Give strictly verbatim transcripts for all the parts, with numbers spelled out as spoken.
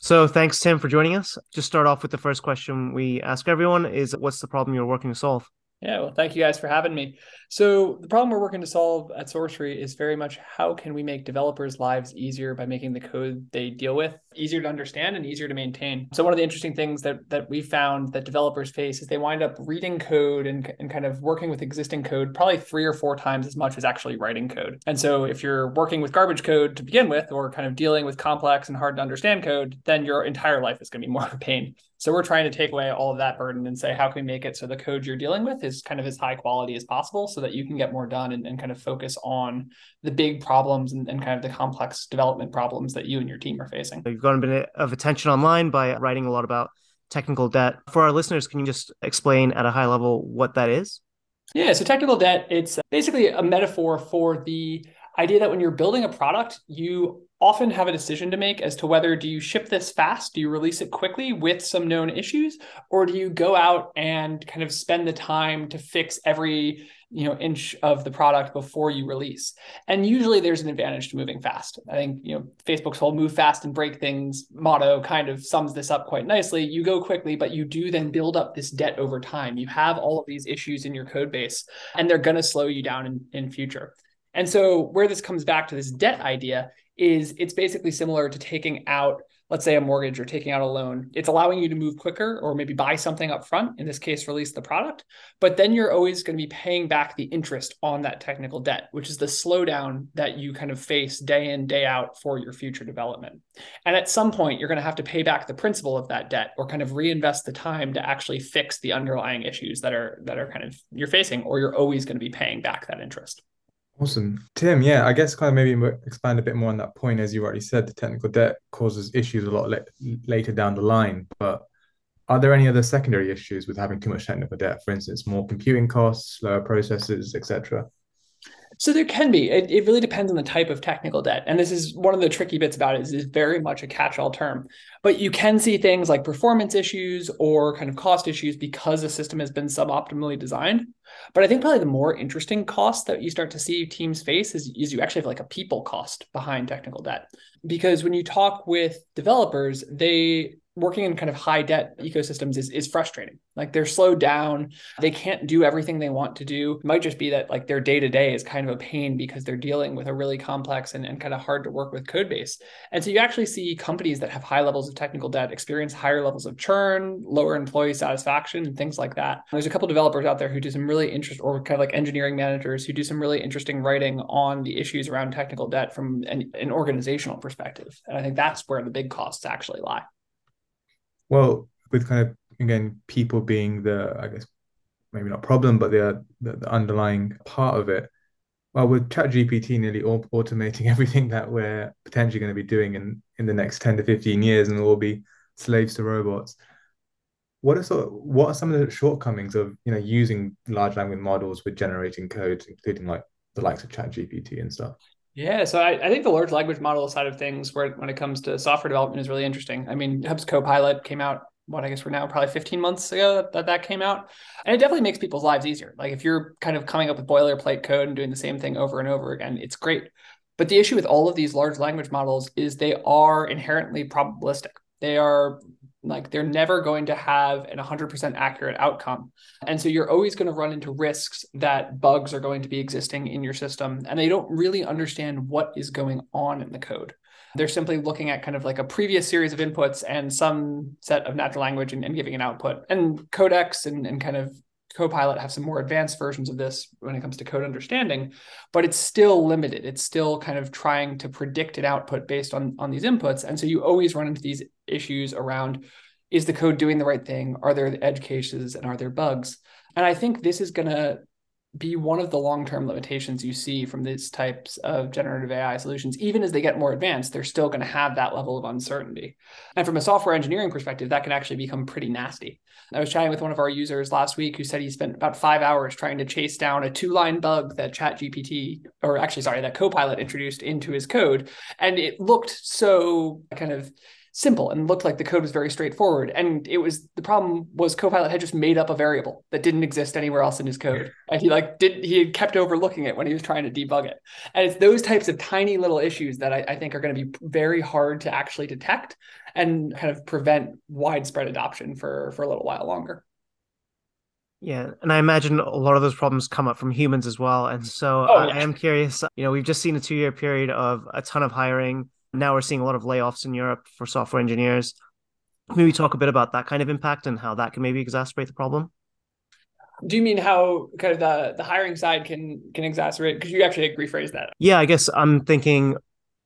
So thanks, Tim, for joining us. Just start off with the first question we ask everyone is what's the problem you're working to solve? Yeah, well, thank you guys for having me. So, the problem we're working to solve at Sorcery is very much how can we make developers' lives easier by making the code they deal with easier to understand and easier to maintain. So, one of the interesting things that that we found that developers face is they wind up reading code and, and kind of working with existing code probably three or four times as much as actually writing code. And so, if you're working with garbage code to begin with, or kind of dealing with complex and hard to understand code, then your entire life is going to be more of a pain. So we're trying to take away all of that burden and say, how can we make it so the code you're dealing with is kind of as high quality as possible so that you can get more done and, and kind of focus on the big problems and, and kind of the complex development problems that you and your team are facing. You've gotten a bit of attention online by writing a lot about technical debt. For our listeners, can you just explain at a high level what that is? Yeah, so technical debt, it's basically a metaphor for the idea that when you're building a product, you often have a decision to make as to whether do you ship this fast, do you release it quickly with some known issues, or do you go out and kind of spend the time to fix every you know inch of the product before you release. And usually there's an advantage to moving fast. I think you know Facebook's whole move fast and break things motto kind of sums this up quite nicely. You go quickly, but you do then build up this debt over time. You have all of these issues in your code base, and they're going to slow you down in, in future. And so where this comes back to this debt idea is it's basically similar to taking out, let's say, a mortgage or taking out a loan. It's allowing you to move quicker or maybe buy something up front, in this case, release the product. But then you're always going to be paying back the interest on that technical debt, which is the slowdown that you kind of face day in, day out for your future development. And at some point, you're going to have to pay back the principal of that debt or kind of reinvest the time to actually fix the underlying issues that are that are kind of you're facing, or you're always going to be paying back that interest. Awesome. Tim, yeah, I guess kind of maybe mo- expand a bit more on that point. As you already said, the technical debt causes issues a lot la- later down the line. But are there any other secondary issues with having too much technical debt? For instance, more computing costs, slower processes, et cetera? So there can be. It, it really depends on the type of technical debt. And this is one of the tricky bits about it is it's very much a catch-all term. But you can see things like performance issues or kind of cost issues because the system has been suboptimally designed. But I think probably the more interesting cost that you start to see teams face is, is you actually have like a people cost behind technical debt. Because when you talk with developers, they working in kind of high debt ecosystems is, is frustrating. Like they're slowed down. They can't do everything they want to do. It might just be that like their day to day is kind of a pain because they're dealing with a really complex and, and kind of hard to work with code base. And so you actually see companies that have high levels of technical debt experience higher levels of churn, lower employee satisfaction, and things like that. There's a couple of developers out there who do some really interesting, or kind of like engineering managers who do some really interesting writing on the issues around technical debt from an, an organizational perspective. And I think that's where the big costs actually lie. Well, with kind of, again, people being the, I guess, maybe not problem, but the, the, the underlying part of it. Well, with ChatGPT nearly au- automating everything that we're potentially going to be doing in, in the next ten to fifteen years, and we'll be slaves to robots. What are sort of, what are some of the shortcomings of, you know, using large language models with generating code, including like the likes of ChatGPT and stuff? Yeah, so I, I think the large language model side of things, where when it comes to software development, is really interesting. I mean, Hub's Copilot came out, what I guess we're now probably fifteen months ago that, that that came out, and it definitely makes people's lives easier. Like if you're kind of coming up with boilerplate code and doing the same thing over and over again, it's great. But the issue with all of these large language models is they are inherently probabilistic. They are like they're never going to have an one hundred percent accurate outcome. And so you're always going to run into risks that bugs are going to be existing in your system, and they don't really understand what is going on in the code. They're simply looking at kind of like a previous series of inputs and some set of natural language and, and giving an output. And Codex and, and kind of Copilot have some more advanced versions of this when it comes to code understanding, but it's still limited. It's still kind of trying to predict an output based on, on these inputs. And so you always run into these issues around, is the code doing the right thing? Are there edge cases and are there bugs? And I think this is going to be one of the long-term limitations you see from these types of generative A I solutions. Even as they get more advanced, they're still going to have that level of uncertainty. And from a software engineering perspective, that can actually become pretty nasty. I was chatting with one of our users last week who said he spent about five hours trying to chase down a two-line bug that ChatGPT, or actually, sorry, that Copilot introduced into his code. And it looked so kind of simple and looked like the code was very straightforward. And it was, the problem was Copilot had just made up a variable that didn't exist anywhere else in his code. And he like did, he had kept overlooking it when he was trying to debug it. And it's those types of tiny little issues that I, I think are going to be very hard to actually detect and kind of prevent widespread adoption for, for a little while longer. Yeah, and I imagine a lot of those problems come up from humans as well. And so Oh, I, yeah. I am curious, you know, we've just seen a two-year period of a ton of hiring. Now we're seeing a lot of layoffs in Europe for software engineers. Maybe talk a bit about that kind of impact and how that can maybe exacerbate the problem. Do you mean how kind of the, the hiring side can can exacerbate? Because you actually rephrase that. Yeah, I guess I'm thinking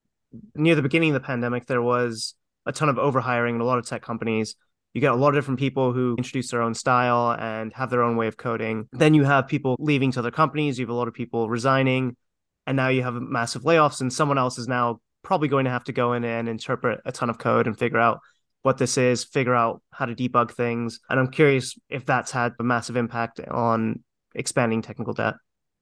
near the beginning of the pandemic, there was a ton of overhiring in a lot of tech companies. You get a lot of different people who introduce their own style and have their own way of coding. Then you have people leaving to other companies. You have a lot of people resigning. And now you have massive layoffs, and someone else is now probably going to have to go in and interpret a ton of code and figure out what this is, figure out how to debug things. And I'm curious if that's had a massive impact on expanding technical debt.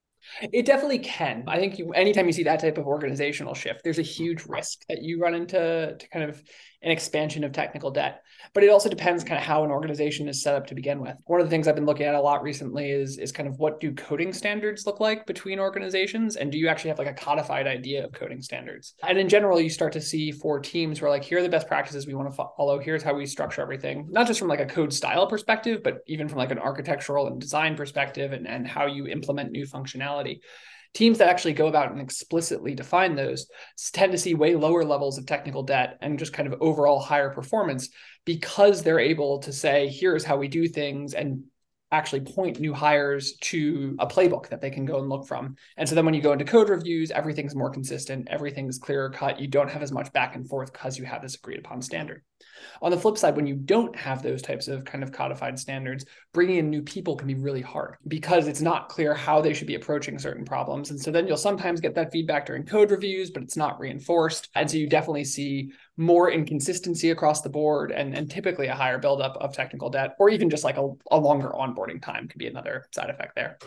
It definitely can. I think you, anytime you see that type of organizational shift, there's a huge risk that you run into to kind of an expansion of technical debt. But it also depends kind of how an organization is set up to begin with. One of the things I've been looking at a lot recently is, is kind of what do coding standards look like between organizations? And do you actually have like a codified idea of coding standards? And in general, you start to see for teams where like, here are the best practices we want to follow. Here's how we structure everything, not just from like a code style perspective, but even from like an architectural and design perspective and, and how you implement new functionality. Teams that actually go about and explicitly define those tend to see way lower levels of technical debt and just kind of overall higher performance because they're able to say, here's how we do things, and actually point new hires to a playbook that they can go and look from. And so then when you go into code reviews, everything's more consistent, everything's clearer cut. You don't have as much back and forth because you have this agreed upon standard. On the flip side, when you don't have those types of kind of codified standards, bringing in new people can be really hard because it's not clear how they should be approaching certain problems. And so then you'll sometimes get that feedback during code reviews, but it's not reinforced. And so you definitely see more inconsistency across the board and, and typically a higher buildup of technical debt, or even just like a, a longer onboarding time could be another side effect there.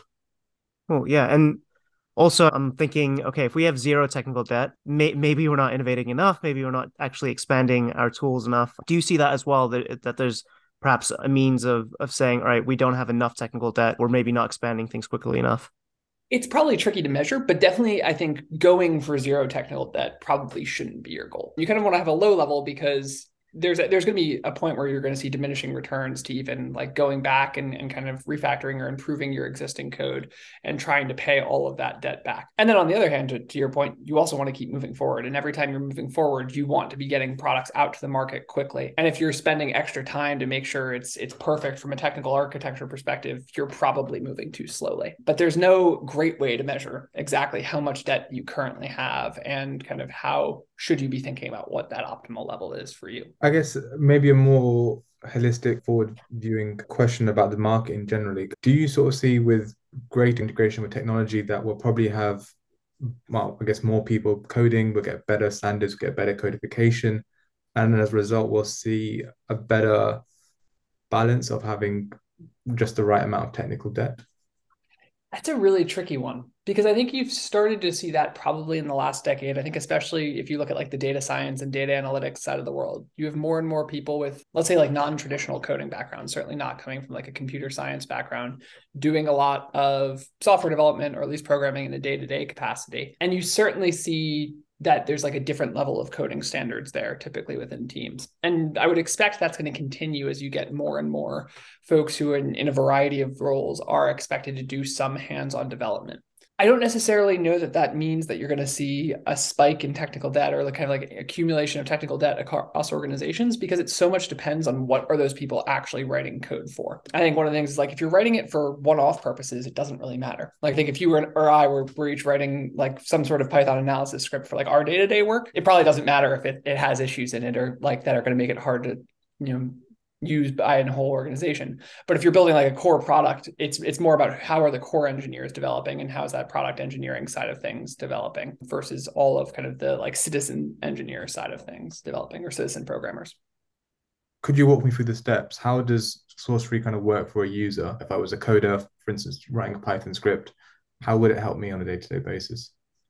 Oh, yeah. And also, I'm thinking, okay, if we have zero technical debt, may, maybe we're not innovating enough. Maybe we're not actually expanding our tools enough. Do you see that as well, that, that there's perhaps a means of, of saying, all right, we don't have enough technical debt, or maybe not expanding things quickly enough? It's probably tricky to measure, but definitely I think going for zero technical debt probably shouldn't be your goal. You kind of want to have a low level because there's a, there's going to be a point where you're going to see diminishing returns to even like going back and, and kind of refactoring or improving your existing code and trying to pay all of that debt back. And then on the other hand, to, to your point, you also want to keep moving forward. And every time you're moving forward, you want to be getting products out to the market quickly. And if you're spending extra time to make sure it's it's perfect from a technical architecture perspective, you're probably moving too slowly. But there's no great way to measure exactly how much debt you currently have and kind of how should you be thinking about what that optimal level is for you. I guess maybe a more holistic, forward-viewing question about the market in general. Do you sort of see with great integration with technology that we'll probably have, well, I guess more people coding, we'll get better standards, we'll get better codification, and as a result, we'll see a better balance of having just the right amount of technical debt? That's a really tricky one because I think you've started to see that probably in the last decade. I think especially if you look at like the data science and data analytics side of the world, you have more and more people with, let's say, like non-traditional coding backgrounds, certainly not coming from like a computer science background, doing a lot of software development or at least programming in a day-to-day capacity. And you certainly see that there's like a different level of coding standards there typically within teams. And I would expect that's going to continue as you get more and more folks who in, in a variety of roles are expected to do some hands-on development. I don't necessarily know that that means that you're going to see a spike in technical debt or the kind of like accumulation of technical debt across organizations because it so much depends on what are those people actually writing code for. I think one of the things is like if you're writing it for one-off purposes, it doesn't really matter. Like I think if you were or I were, were each writing like some sort of Python analysis script for like our day-to-day work, it probably doesn't matter if it, it has issues in it or like that are going to make it hard to, you know, used by a whole organization. But if you're building like a core product, it's it's more about how are the core engineers developing and how's that product engineering side of things developing versus all of kind of the like citizen engineer side of things developing or citizen programmers. Could you walk me through the steps? How does SourceFree kind of work for a user? If I was a coder, for instance, writing a Python script, how would it help me on a day-to-day basis?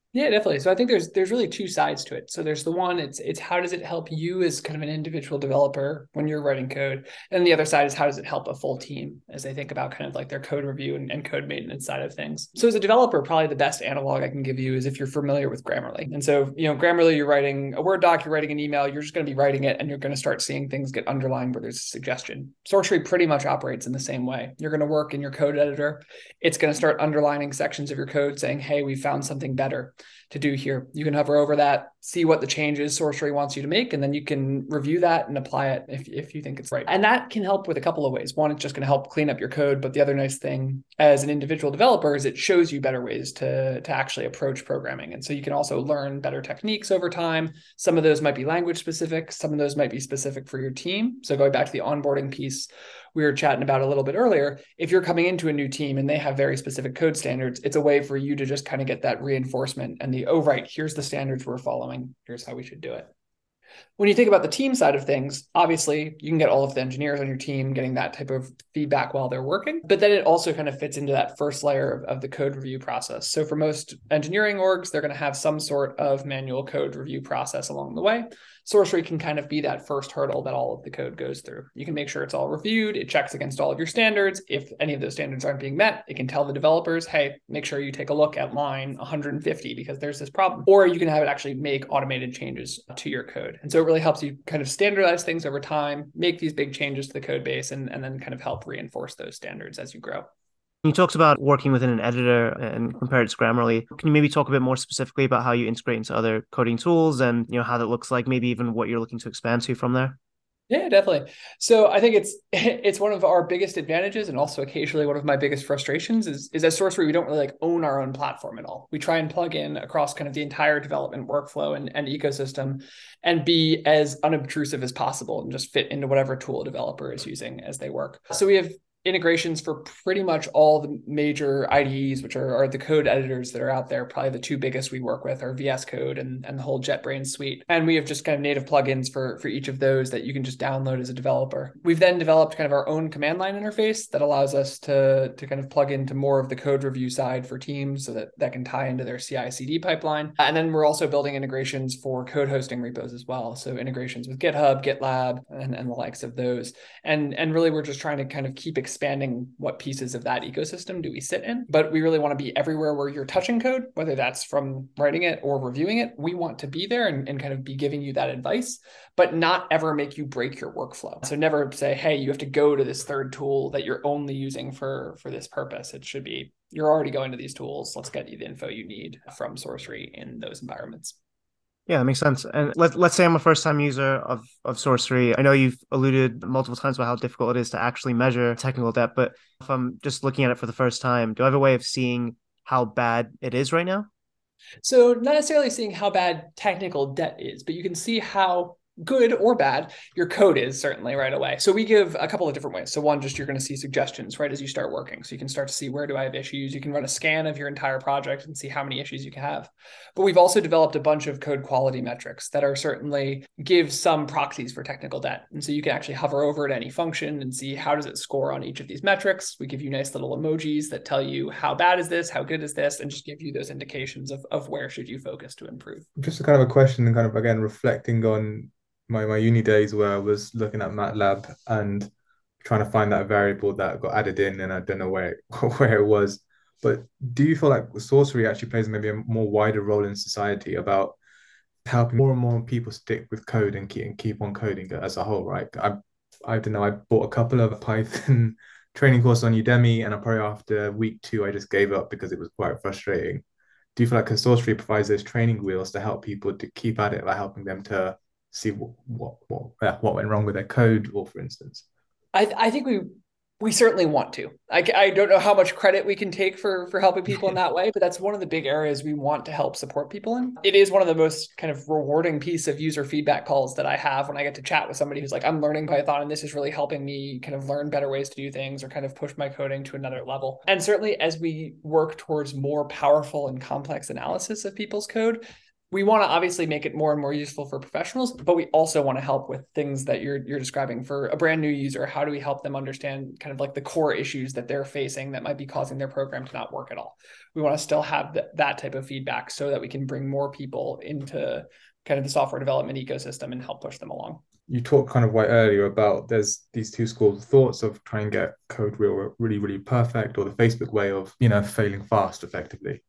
Yeah, definitely. So I think there's there's really two sides to it. So there's the one, it's it's how does it help you as kind of an individual developer when you're writing code? And the other side is how does it help a full team as they think about kind of like their code review and, and code maintenance side of things. So as a developer, probably the best analog I can give you is if you're familiar with Grammarly. And so, you know, Grammarly, you're writing a Word doc, you're writing an email, you're just going to be writing it and you're going to start seeing things get underlined where there's a suggestion. Sourcery pretty much operates in the same way. You're going to work in your code editor. It's going to start underlining sections of your code saying, hey, we found something better to do here. You can hover over that, see what the changes Sourcery wants you to make, and then you can review that and apply it if, if you think it's right. And that can help with a couple of ways. One, it's just going to help clean up your code. But the other nice thing as an individual developer is it shows you better ways to, to actually approach programming. And so you can also learn better techniques over time. Some of those might be language specific. Some of those might be specific for your team. So going back to the onboarding piece we were chatting about a little bit earlier, if you're coming into a new team and they have very specific code standards, it's a way for you to just kind of get that reinforcement and the, oh, right, here's the standards we're following. Here's how we should do it. When you think about the team side of things, obviously you can get all of the engineers on your team getting that type of feedback while they're working, but then it also kind of fits into that first layer of, of the code review process. So for most engineering orgs, they're going to have some sort of manual code review process along the way. Sourcery can kind of be that first hurdle that all of the code goes through. You can make sure it's all reviewed. It checks against all of your standards. If any of those standards aren't being met, it can tell the developers, hey, make sure you take a look at line one hundred fifty because there's this problem. Or you can have it actually make automated changes to your code. And so it really helps you kind of standardize things over time, make these big changes to the code base, and, and then kind of help reinforce those standards as you grow. You talked about working within an editor and compared to Grammarly. Can you maybe talk a bit more specifically about how you integrate into other coding tools and, you know, how that looks like, maybe even what you're looking to expand to from there? Yeah, definitely. So I think it's it's one of our biggest advantages and also occasionally one of my biggest frustrations is, is at Sourcery, we don't really like own our own platform at all. We try and plug in across kind of the entire development workflow and, and ecosystem and be as unobtrusive as possible and just fit into whatever tool a developer is using as they work. So we have integrations for pretty much all the major I D Es, which are, are the code editors that are out there. Probably the two biggest we work with are V S Code and, and the whole JetBrains suite. And we have just kind of native plugins for, for each of those that you can just download as a developer. We've then developed kind of our own command line interface that allows us to, to kind of plug into more of the code review side for teams so that that can tie into their C I C D pipeline. And then we're also building integrations for code hosting repos as well. So integrations with GitHub, GitLab, and, and the likes of those. And, and really, we're just trying to kind of keep expanding what pieces of that ecosystem do we sit in. But we really want to be everywhere where you're touching code, whether that's from writing it or reviewing it. We want to be there and, and kind of be giving you that advice, but not ever make you break your workflow. So never say, hey, you have to go to this third tool that you're only using for, for this purpose. It should be, you're already going to these tools. Let's get you the info you need from Sourcery in those environments. Yeah, that makes sense. And let, let's say I'm a first-time user of, of Sourcery. I know you've alluded multiple times about how difficult it is to actually measure technical debt, but if I'm just looking at it for the first time, do I have a way of seeing how bad it is right now? So not necessarily seeing how bad technical debt is, but you can see how good or bad your code is certainly right away. So we give a couple of different ways. So one, just you're going to see suggestions right as you start working. So you can start to see, where do I have issues? You can run a scan of your entire project and see how many issues you can have. But we've also developed a bunch of code quality metrics that are certainly give some proxies for technical debt. And so you can actually hover over at any function and see how does it score on each of these metrics. We give you nice little emojis that tell you how bad is this, how good is this, and just give you those indications of, of where should you focus to improve. Just a kind of a question and kind of, again, reflecting on my, my uni days where I was looking at MATLAB and trying to find that variable that got added in, and I don't know where where it was. But do you feel like Sourcery actually plays maybe a more wider role in society about helping more and more people stick with code and keep, and keep on coding as a whole, right? I I don't know, I bought a couple of Python training courses on Udemy, and I probably after week two, I just gave up because it was quite frustrating. Do you feel like Sourcery provides those training wheels to help people to keep at it by helping them to see what what what, yeah, what went wrong with their code, or for instance? I, I think we we certainly want to. I, I don't know how much credit we can take for for helping people in that way, but that's one of the big areas we want to help support people in. It is one of the most kind of rewarding piece of user feedback calls that I have when I get to chat with somebody who's like, I'm learning Python and this is really helping me kind of learn better ways to do things or kind of push my coding to another level. And certainly as we work towards more powerful and complex analysis of people's code, We want to obviously make it more and more useful for professionals, but we also want to help with things that you're you're describing for a brand new user. How do we help them understand kind of like the core issues that they're facing that might be causing their program to not work at all? We want to still have th- that type of feedback so that we can bring more people into kind of the software development ecosystem and help push them along. You talked kind of way earlier about there's these two schools of thoughts of trying to get code real, really, really perfect, or the Facebook way of, you know, failing fast effectively.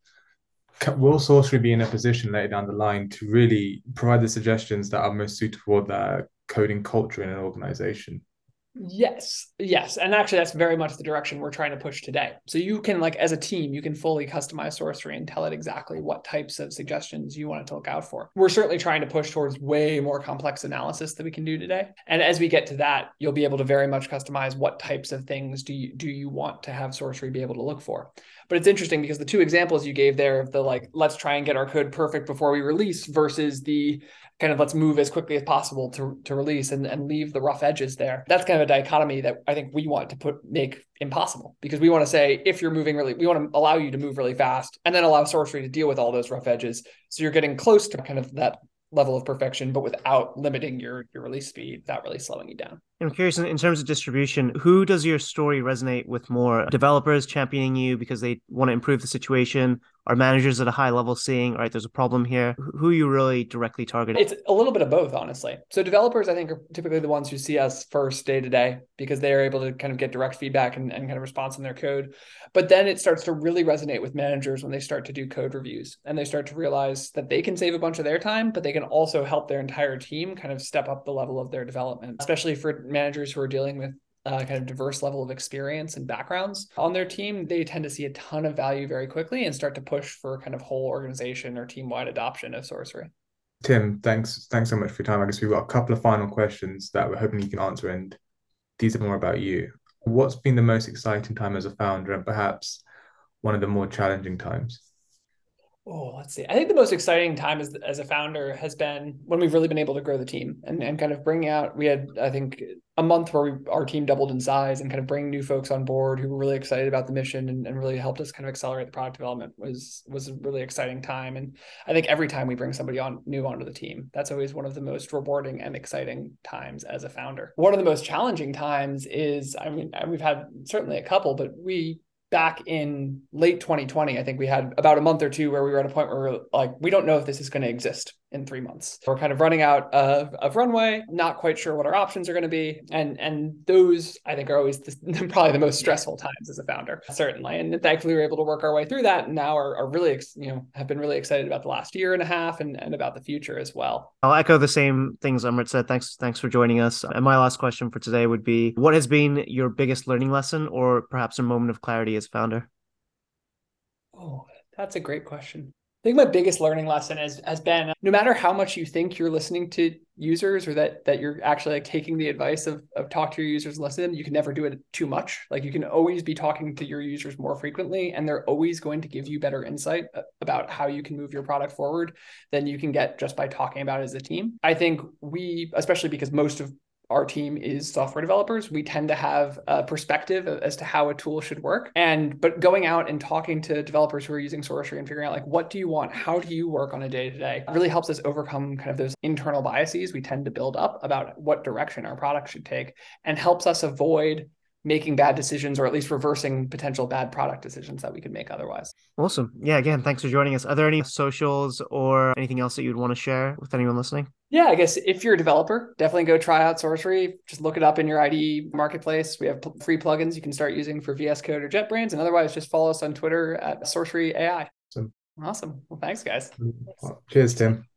Will Sourcery be in a position later down the line to really provide the suggestions that are most suited for the coding culture in an organization? Yes, yes. And actually, that's very much the direction we're trying to push today. So you can, like, as a team, you can fully customize Sourcery and tell it exactly what types of suggestions you want it to look out for. We're certainly trying to push towards way more complex analysis that we can do today. And as we get to that, you'll be able to very much customize what types of things do you, do you want to have Sourcery be able to look for. But it's interesting because the two examples you gave there of the, like, let's try and get our code perfect before we release versus the kind of let's move as quickly as possible to, to release and, and leave the rough edges there. That's kind of a dichotomy that I think we want to put make impossible, because we want to say, if you're moving really, we want to allow you to move really fast and then allow Sourcery to deal with all those rough edges. So you're getting close to kind of that level of perfection, but without limiting your, your release speed, without really slowing you down. I'm curious, in terms of distribution, who does your story resonate with more? Developers championing you because they want to improve the situation? Are managers at a high level seeing, all right, there's a problem here? Who are you really directly targeting? It's a little bit of both, honestly. So developers, I think, are typically the ones who see us first day to day because they are able to kind of get direct feedback and, and kind of response in their code. But then it starts to really resonate with managers when they start to do code reviews and they start to realize that they can save a bunch of their time, but they can also help their entire team kind of step up the level of their development, especially for managers who are dealing with Uh, kind of diverse level of experience and backgrounds on their team. They tend to see a ton of value very quickly and start to push for kind of whole organization or team-wide adoption of Sourcery. Tim, thanks thanks so much for your time. I guess we've got a couple of final questions that we're hoping you can answer, and these are more about you. What's been the most exciting time as a founder, and perhaps one of the more challenging times? Oh, let's see. I think the most exciting time as, as a founder has been when we've really been able to grow the team and, and kind of bring out, we had, I think, a month where we, our team doubled in size, and kind of bring new folks on board who were really excited about the mission and, and really helped us kind of accelerate the product development was, was a really exciting time. And I think every time we bring somebody on new onto the team, that's always one of the most rewarding and exciting times as a founder. One of the most challenging times is, I mean, we've had certainly a couple, but we, back in late twenty twenty, I think we had about a month or two where we were at a point where we were like, we don't know if this is going to exist in three months. We're kind of running out of, of runway, not quite sure what our options are going to be. And, and those, I think, are always the, probably the most stressful times as a founder, certainly. And thankfully, we were able to work our way through that, and now are, are really, you know, have been really excited about the last year and a half and, and about the future as well. I'll echo the same things Amrit said. Thanks, thanks for joining us. And my last question for today would be, what has been your biggest learning lesson, or perhaps a moment of clarity as founder? Oh, that's a great question. I think my biggest learning lesson has, has been, no matter how much you think you're listening to users, or that that you're actually like taking the advice of, of talk to your users and listen, you can never do it too much. Like, you can always be talking to your users more frequently, and they're always going to give you better insight about how you can move your product forward than you can get just by talking about it as a team. I think we, especially because most of our team is software developers, we tend to have a perspective as to how a tool should work. And, but going out and talking to developers who are using Sourcery and figuring out, like, what do you want? How do you work on a day-to-day? Really helps us overcome kind of those internal biases we tend to build up about what direction our product should take, and helps us avoid making bad decisions, or at least reversing potential bad product decisions that we could make otherwise. Awesome. Yeah, again, thanks for joining us. Are there any socials or anything else that you'd want to share with anyone listening? Yeah, I guess if you're a developer, definitely go try out Sourcery. Just look it up in your I D E marketplace. We have free plugins you can start using for V S Code or JetBrains. And otherwise, just follow us on Twitter at Sourcery A I. Awesome. Awesome. Well, thanks, guys. Cheers, Tim.